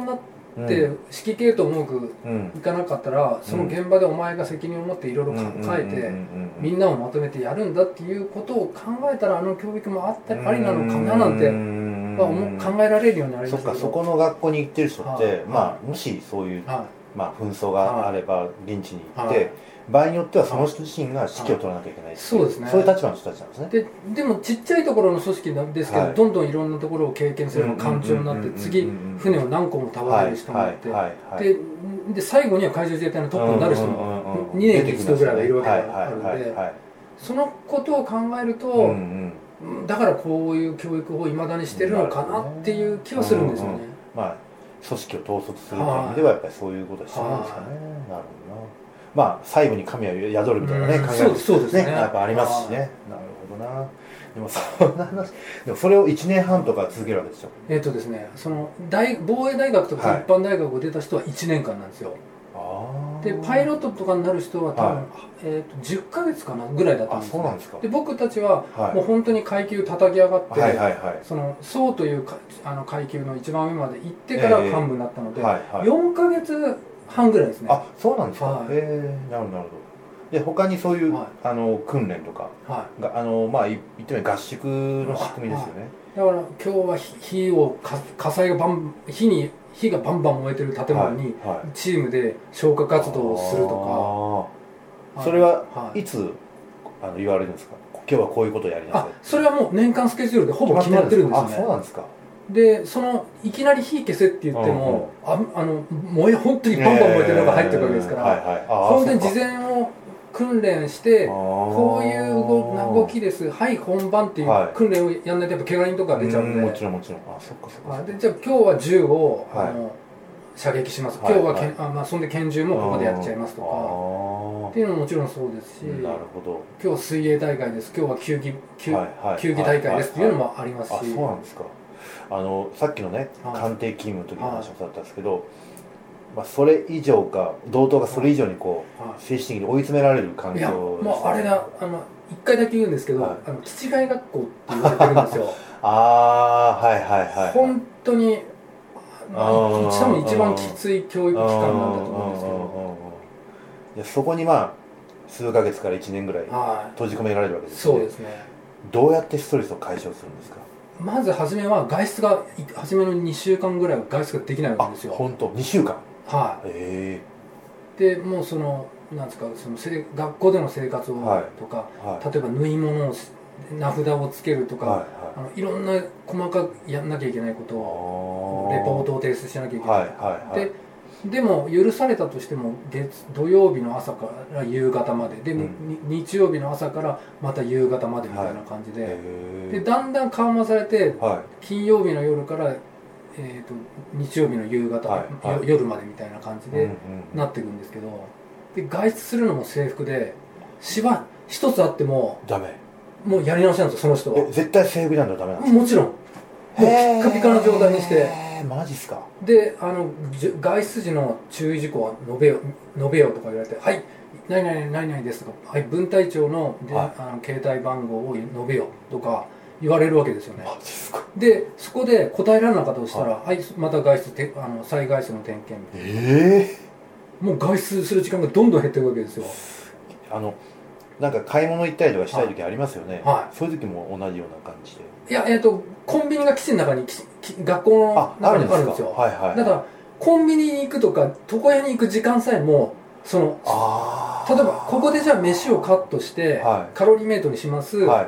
Speaker 2: で指揮系統うまくいかなかったら、その現場でお前が責任を持っていろいろ変えてみんなをまとめてやるんだっていうことを考えたら、あの教育もあったりありなのかななんて、まあ、考えられるようになりましたけど。
Speaker 1: そっか、そこの学校に行ってる人って、はい、まあもしそういう、はい、まあ、紛争があれば現地に行って、はい、場合によってはその人自身が指揮を取らなきゃいけない、
Speaker 2: そうですね、
Speaker 1: そういう立場の人たちなんですね。
Speaker 2: で, でもちっちゃいところの組織なんですけど、はい、どんどんいろんなところを経験するのが艦長になって、次船を何個も束ねる人もいて、でで最後には海上自衛隊のトップになる人もにねんにいちどぐらいはいるわけがあるので、そのことを考えると、うんうん、だからこういう教育をいまだにしてるのかなっていう気はするんですよね。うんうん、まあ
Speaker 1: 組織を統率するという意味ではやっぱりそういうことをしてるんですかね。なるほどな。まあ最後に神は宿るみたいなね、考え
Speaker 2: ですね、
Speaker 1: やっぱありますしね。なるほどな。でもそんな話、でもそれをいちねんはんとか続けるわけですよ。
Speaker 2: えっとですね、その大防衛大学とか一般大学を出た人はいちねんかんなんですよ。はい、でパイロットとかになる人は多分、はい、えー、とじゅっかげつかなぐらいだったんです、ね。
Speaker 1: あ、そうなんですか。
Speaker 2: で僕たちはもう本当に階級叩き上がって、その曹というかあの階級の一番上まで行ってから幹部になったので、えーはいはい、よんかげつはんぐらいですね。
Speaker 1: あ、そうなんですか。はい、えー、なるほどなるほど。で他にそういう、はい、あの訓練とかが、はい、あのまあ言ってみれば合宿の仕組みですよね。
Speaker 2: だから今日は火を火災がバン火に火がバンバン燃えてる建物にチームで消火活動をすると
Speaker 1: か、はい、それはいつ、はい、あの言われるんですか。今日はこういうことをやりなさい。あ、
Speaker 2: それはもう年間スケジュールでほぼ決まってるんですよね。
Speaker 1: あ、そうなんですか。
Speaker 2: でそのいきなり火消せって言っても、うんうん、ああの燃え本当にバンバン燃えてるのが入ってるわけですから、えーはいはい、本当に事前を訓練してこういう動きです、はい本番っていう訓練をやんないとやっぱ怪我人とか出ちゃうので、
Speaker 1: もちろんもちろん、あ、そっかそっか。
Speaker 2: でじゃあ今日は銃を、はい、あの射撃します、今日はけ、はい、あまあ、そんで拳銃もここでやっちゃいますとかっていうのももちろんそうですし、
Speaker 1: なるほど、
Speaker 2: 今日は水泳大会です、今日は球技、球、はいはい、球技大会ですっていうのもありますし、
Speaker 1: あ、そうなんですか。あのさっきのね、官邸勤務の時の話もそうだったんですけど、はい、まあ、それ以上か同等がそれ以上にこう、はい、精神的に追い詰められる環境です、ね、いや
Speaker 2: もうあれがあのいっかいだけ言うんですけど、はい、あの基地外学校って言われてるんですよ。
Speaker 1: ああ、はいはいはい、
Speaker 2: 本当に、まあ、多分一番きつい教育機関なんだと思うんですけど、
Speaker 1: いやそこにまあ数ヶ月からいちねんぐらい閉じ込められるわけです
Speaker 2: ね。そうですね。
Speaker 1: どうやってストレスを解消するんですか。
Speaker 2: まず初めは外出が初めのにしゅうかんぐらいは外出ができないわけですよ。
Speaker 1: あ、本当にしゅうかん。
Speaker 2: はい、
Speaker 1: え
Speaker 2: ー、でもうそのなんですか、その学校での生活をとか、はいはい、例えば縫い物を名札をつけるとか、はいはい、あのいろんな細かくやんなきゃいけないことをレポートを提出しなきゃいけない、はいはいはい、ででも許されたとしても月土曜日の朝から夕方までで、うん、日曜日の朝からまた夕方までみたいな感じで、はい、でだんだん緩和されて、はい、金曜日の夜から、えー、と日曜日の夕方、はいはい、夜までみたいな感じでなっていくんですけど、で外出するのも制服で芝一つあっても
Speaker 1: ダメ、
Speaker 2: もうやり直しなんですよ、その人は。
Speaker 1: え絶対制服なんだダメなんですか。
Speaker 2: もちろんもうピッカピカの状態にして、
Speaker 1: マジっすか。
Speaker 2: であの外出時の注意事項は述べよ述べよとか言われて、はい何々何々ですとか、はい、分隊長ので、はい、あの携帯番号を述べよとか言われるわけですよね。
Speaker 1: マジっすか。
Speaker 2: でそこで答えられなかったとしたら、はい、はい、また外出てあの再外出の点検みたいな、えー、もう外出する時間がどんどん減っていくわけですよ。
Speaker 1: あのなんか買い物行ったりとかしたい時ありますよね、はい、そういう時も同じような感じで。
Speaker 2: いや、えーと、コンビニが基地の中に学校の中にあるんですよ。はいはいはい、だからコンビニに行くとか床屋に行く時間さえもその例えばここでじゃあ飯をカットして、はい、カロリーメイトにします、はい、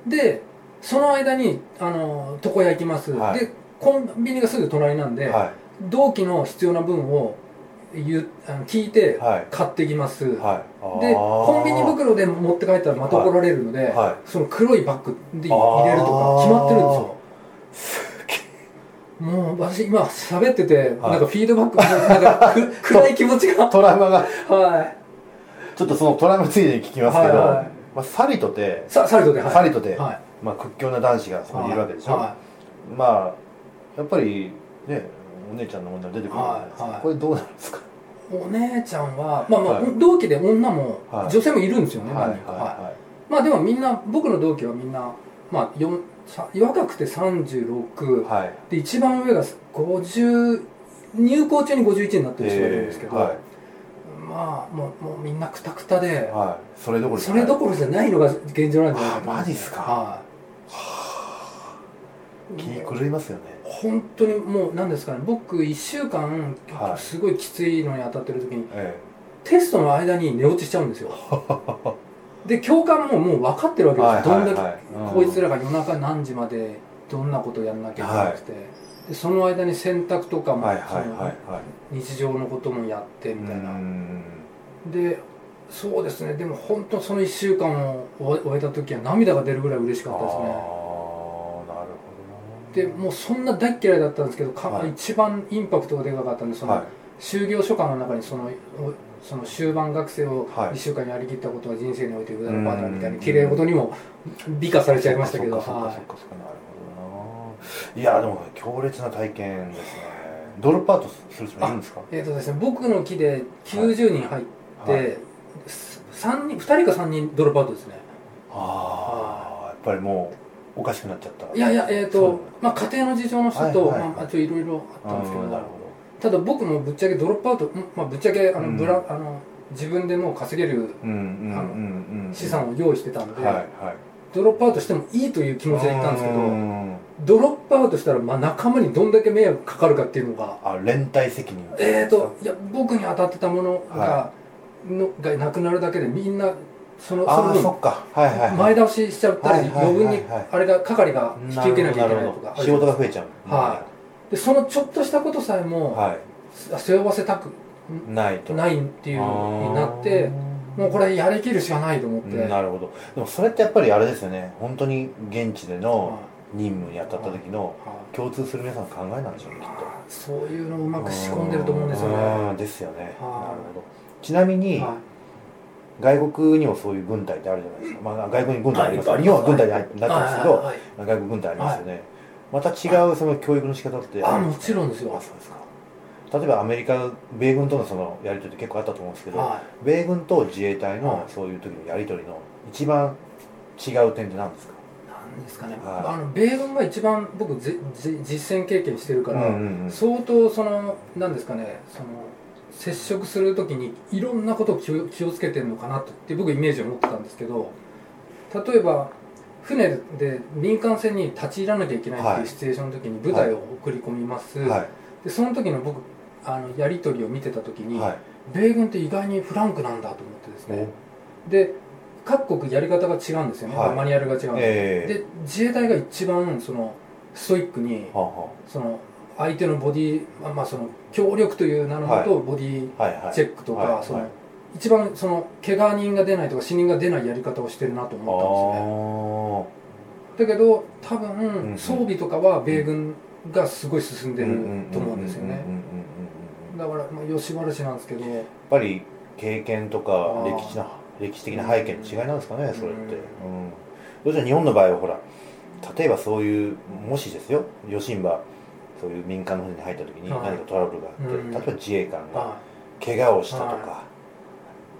Speaker 2: でその間にあの床屋行きます、はい、でコンビニがすぐ隣なんで、はい、同期の必要な分を言あの聞いて買ってきます、はい、でコンビニ袋で持って帰ったらまた怒られるので、はいはい、その黒いバッグで入れるとか決まってるんですよ。もう私今喋ってて、はい、なんかフィードバックなんか暗い気持ちが
Speaker 1: トラウマが
Speaker 2: はい、
Speaker 1: ちょっとそのトラウマついでに聞きますけど、はいはい、まあ、サリトで
Speaker 2: サリトで、はい、
Speaker 1: サリトで、はい、まあ、屈強な男子がそこにいるわけでしょ、はいはい、まあやっぱりねお姉ちゃんの問題出てくるじゃないですか、はいはい、これどうなんですか。
Speaker 2: お姉ちゃんはまあまあ、はい、同期で女も、はい、女性もいるんですよね、何人か、はいはいはい、まあでもみんな僕の同期はみんなまあよん若くてさんじゅうろく、はい、で一番上がごじゅう入校中にごじゅういちになってる人がいるんですけど、
Speaker 1: えーはい、
Speaker 2: まあもう、もうみんなクタクタで、
Speaker 1: はい、それどころ
Speaker 2: それどころじゃないのが現状なんじゃないかと思います。
Speaker 1: マジっすか。
Speaker 2: はい、
Speaker 1: 気狂いますよね。
Speaker 2: 本当にもう何ですかね、僕いっしゅうかんすごいきついのに当たってる時に、ええ、テストの間に寝落ちしちゃうんですよ。で教官ももう分かってるわけですよ、はいはいはい、どんだけこいつらが夜中何時までどんなことをやんなきゃいけなくて、はい、でその間に洗濯とかも、はいはいはいはい、日常のこともやってみたいな。でそうですね、でも本当そのいっしゅうかんを終えた時は涙が出るぐらい嬉しかったですね。ああ、なるほど。でもうそんな大っ嫌いだったんですけど、はい、一番インパクトがでかかったんで、その、はい、就業書簡の中にそのその終盤学生をいっしゅうかんやりきったことは人生において無駄なパターンみたいな綺麗なことにも美化されちゃいましたけど。
Speaker 1: いやでも強烈な体験ですね。ドロップアウトする人もいるんですか？
Speaker 2: えーとですね、僕の期できゅうじゅうにん入って、はいはい、さんにんふたりかさんにんドロップアウトですね。
Speaker 1: ああ、やっぱりもうおかしくなっちゃった。
Speaker 2: いやいや、えーとまあ、家庭の事情の人と、はいはいはい、まあ、あといろいろあったんですけど、なるほど。ただ僕もぶっちゃけドロップアウト、まあ、ぶっちゃけあのブラ、うん、あの自分でもう稼げる資産を用意してたんで、はいはい、ドロップアウトしてもいいという気持ちで行ったんですけど、ドロップアウトしたらまあ仲間にどんだけ迷惑かかるかっていうのが、
Speaker 1: あ、連帯責任
Speaker 2: えーといや僕に当たってたものが、はい、のがなくなるだけでみんなそのその分、はいはいはい、前倒ししちゃったり、余分にあれが係が引き受けなきゃいけないとか、
Speaker 1: 仕事が増えちゃう、
Speaker 2: はい、でそのちょっとしたことさえも、はい、背負わせたくないとないっていうになって、もうこれやりきるしかないと思って。
Speaker 1: なるほど。でもそれってやっぱりあれですよね、本当に現地での任務に当たった時の共通する皆さんの考えなんでしょうね、きっと。
Speaker 2: そういうのをうまく仕込んでると思うんですよね。
Speaker 1: ですよね。なるほど。ちなみに、はい、外国にもそういう軍隊ってあるじゃないですか。まあ、外国に軍隊ありますけど、日本は軍隊になってますけど、外国軍隊ありますよね。また違うその教育の仕方って
Speaker 2: あるんですか？あ、もちろんですよ。
Speaker 1: あ、そうですか。例えばアメリカ、米軍とのそのやり取りって結構あったと思うんですけど、はい、米軍と自衛隊のそういう時のやり取りの一番違う点って何ですか？
Speaker 2: 何ですかね、はい、あの米軍が一番僕じじ実践経験してるから、うんうんうん、相当その何ですかね、その接触する時にいろんなことを気を、気をつけてるのかなって僕イメージを持ってたんですけど、例えば船で民間船に立ち入らなきゃいけないっていうシチュエーションの時に部隊を送り込みます、はいはい、でその時の僕あのやり取りを見てた時に、はい、米軍って意外にフランクなんだと思ってですね、で各国やり方が違うんですよね、はい、マニュアルが違うんで、えー、で自衛隊が一番そのストイックに、ははその相手のボディ、まあ、その協力という名のもと、はい、ボディチェックとか、はいはい、その、はい、一番その怪我人が出ないとか死人が出ないやり方をしてるなと思ったんですね。だけど多分、うんうん、装備とかは米軍がすごい進んでると思うんですよね。だから、まあ、吉原市なんですけど、
Speaker 1: やっぱり経験とか歴史な歴史的な背景の違いなんですかね、それって。うん。どうして日本の場合はほら、例えばそういうもしですよ、余震波そういう民間の船に入った時に何かトラブルがあって、はい、例えば自衛官が怪我をしたとか、はい、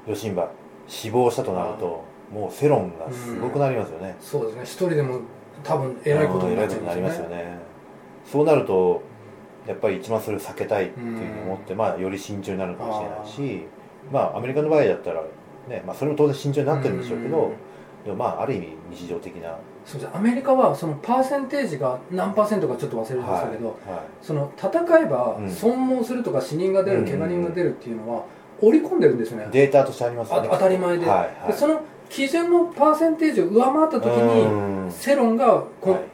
Speaker 1: 余震波死亡したとなると、はい、もう世論がすごくなりますよね。
Speaker 2: うん、そうですね。一人でも多分偉いことになっちゃいますよね。偉いことになりますよね。
Speaker 1: そうなるとやっぱり一番それを避けたいっていうふうに思って、まあより慎重になるかもしれないし、まあアメリカの場合だったらね、まあそれも当然慎重になってるんでしょうけど、でもまあある意味日常的な。
Speaker 2: そうです。アメリカはそのパーセンテージが何パーセントかちょっと忘れましたけど、はいはい、その戦えば損耗するとか死人が出る、うん、怪我人が出るっていうのは織り込んでるんですよね。
Speaker 1: データとしてありますよね。
Speaker 2: 当たり前で、はいはい、でその基準のパーセンテージを上回った時に世論がこ、はい、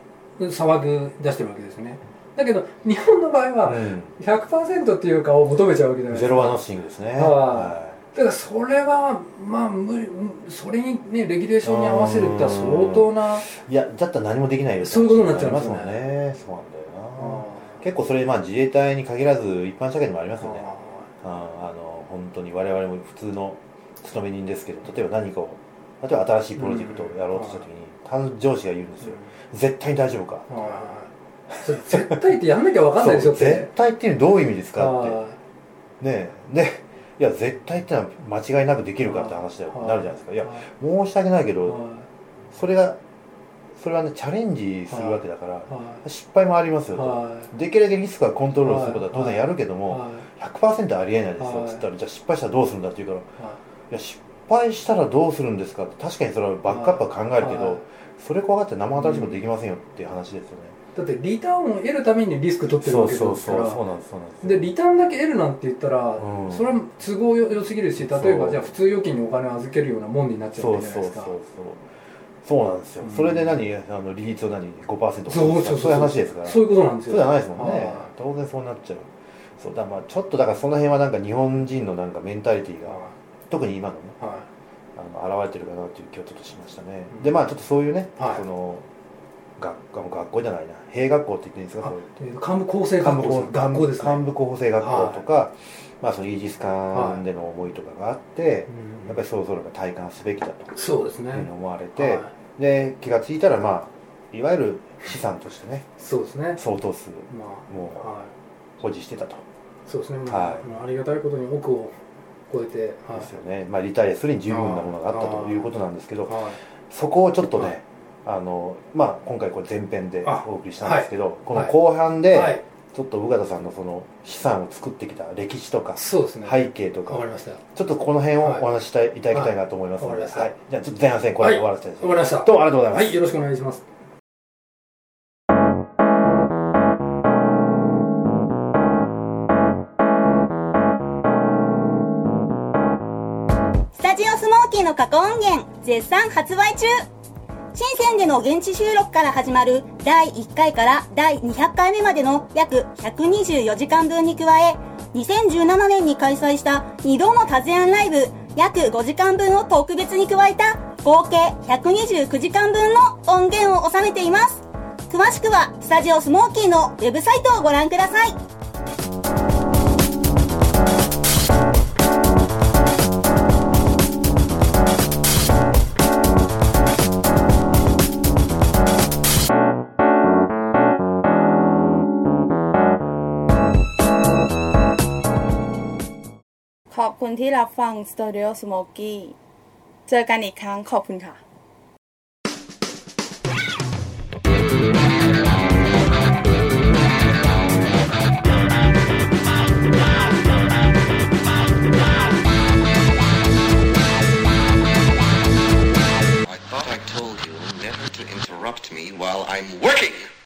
Speaker 2: 騒ぐ出してるわけですね。だけど日本の場合は ひゃくパーセント っていうかを求めちゃうわけじゃないですか。
Speaker 1: ゼロワノッシングですね。はい、
Speaker 2: はいだからそれはまあ無理、それにねレギュレーションに合わせるって相当な、
Speaker 1: いやだったら何もできないよ。
Speaker 2: そういうことになっちゃいます
Speaker 1: もんね。そうなんだよな。結構それまあ自衛隊に限らず一般社会にもありますよね。ああの本当に我々も普通の勤め人ですけど、例えば何かを例えば新しいプロジェクトをやろうとした時に上司が言うんですよ。絶対に大丈夫か。
Speaker 2: 絶対ってやんなきゃ分かんないでしょって。
Speaker 1: 絶対っていうのはどういう意味ですかって。ねえで。いや絶対ってのは間違いなくできるかって話だよなるじゃないですか。いや申し訳ないけどそれがそれはねチャレンジするわけだから、
Speaker 2: はい、
Speaker 1: 失敗もありますよと、
Speaker 2: はい、
Speaker 1: できるだけリスクはコントロールすることは当然やるけども、
Speaker 2: はい、
Speaker 1: ひゃくパーセント ありえないですよ、はい、つったらじゃあ失敗したらどうするんだって言うから、はい、いや失敗したらどうするんですかって確かにそれはバックアップは考えるけど、はい、それ怖がって生新しいことできませんよっていう話ですよね、
Speaker 2: だってリターンを得るためにリスク取ってるわけですから、
Speaker 1: そうそうそうそうなんですそうなんです
Speaker 2: でリターンだけ得るなんて言ったら、
Speaker 1: うん、
Speaker 2: それは都合良すぎるし、例えばじゃあ普通預金にお金を預けるようなもんになっちゃうわけじゃないですか。そうそうそう
Speaker 1: そうそうなんですよ、うん、それで何あの利率を何 ごパーセント
Speaker 2: そうそうそう
Speaker 1: そういう話ですから、
Speaker 2: そういうことなんですよ。
Speaker 1: そうじゃないですもんね、当然そうなっちゃう。そうだ、まあちょっとだからその辺はなんか日本人のなんかメンタリティーが、はい、特に今のね、はい、あの現れてるかなっていう気をちょっとしましたね、うん、でまあちょっとそういうね、はい、その学, 学校じゃないな併学校って言っていいんですか、そういう
Speaker 2: 幹部構成学校
Speaker 1: 学校ですね、幹部構成学校とか、はい、まあそのイージス艦での思いとかがあって、はい、やっぱりそろそろ体感すべきだと
Speaker 2: そうですね
Speaker 1: いうふうに思われて、はい、で気がついたらまあいわゆる資産としてね、
Speaker 2: そうですね、
Speaker 1: 相当数、
Speaker 2: まあ、
Speaker 1: もう、はい、保持してたと。
Speaker 2: そうですね、はい、まあ、ありがたいことに億を超えて、
Speaker 1: はい、ですよね、まあ、リタイアするに十分なものがあったということなんですけど、そこをちょっとね、はい、あのまあ、今回これ前編でお送りしたんですけど、はい、この後半で、はい、ちょっと宇方さんのその資産を作ってきた歴史とか、そうですね、背景とか、ちょっとこの辺をお話しいただきたいなと思いますので、はいはい、じゃあちょっと前半戦これで終わらせていただきます。
Speaker 2: わかりました。
Speaker 1: どうもありがとうございます。
Speaker 2: はい、よろしくお願いします。
Speaker 3: スタジオスモーキーの過去音源絶賛発売中。深センでの現地収録から始まるだいいっかいからだいにひゃっかいめまでの約ひゃくにじゅうよじかんぶんに加え、にせんじゅうななねんに開催したにどのタゼアンライブ約ごじかんぶんを特別に加えた合計ひゃくにじゅうきゅうじかんぶんの音源を収めています。詳しくはスタジオスモーキーのウェブサイトをご覧ください。ขอบคุณที่รับฟัง Studio Smoky เจอกันอีกครั้งขอบคุณค่ะ
Speaker 4: I thought I told you never to interrupt me while I'm working